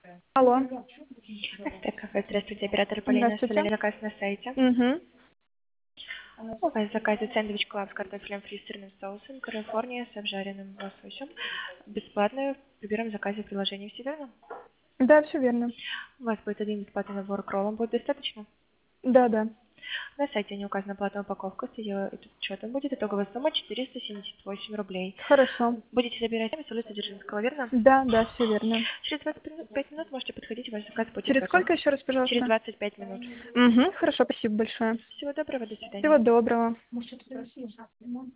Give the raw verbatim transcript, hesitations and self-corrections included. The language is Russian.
Алло. Это кафе. Здравствуйте, оператор Полина. Здравствуйте. Оставляли заказ на сайте. Угу. У вас заказывает сэндвич клаб с картофелем фри с сырным соусом, Калифорния с обжаренным лососем. Бесплатно в первом заказе в приложении. Все верно? Да, все верно. У вас будет один бесплатный набор к роллам. Будет достаточно? Да, да. На сайте не указана платная упаковка. С ее учетом будет итоговая сумма четыреста семьдесят восемь рублей. Хорошо. Будете забирать сами с улицы Дзержинского, верно? Да, да, все верно. Через двадцать пять минут можете подходить, ваш заказ будет Через готов. сколько еще раз, Через пожалуйста? двадцать пять минут. Угу. Хорошо, спасибо большое. Всего доброго, до Всего свидания. доброго.